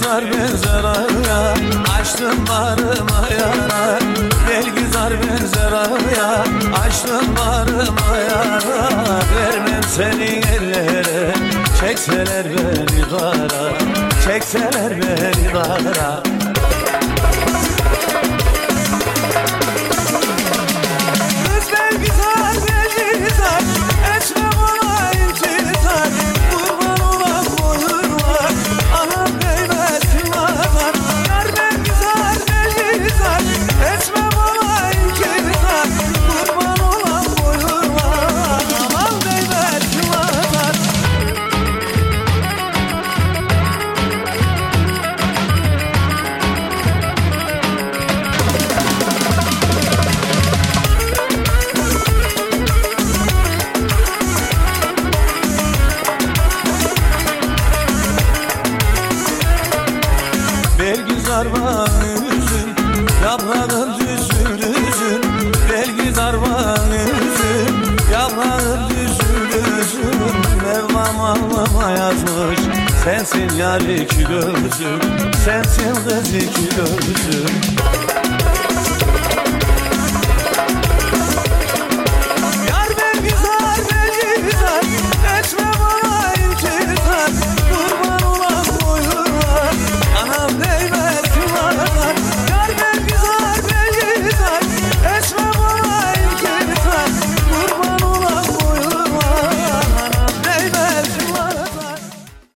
Belgüzar benzer ağya, açtın bağrıma yara. Belgüzar benzer ağya, açtın bağrıma yara. Vermem seni ellere, çekseler beni dara, çekseler beni dara. Kız Belgüzar, Belgüzar, etme bana intizar. Kurban olan boyunla, anam gıybet var. Yar Belgüzar, Belgüzar, etme bana intizar. Kurban olan boyunla, anam gıybet var. Belgüzar var üzüm, yaprağın düzül düzül. Belgüzar var üzüm, yaprağın düzül düzül. Mevlam ağlama yazmış, sensin yar iki gözüm, sensin kız iki gözüm.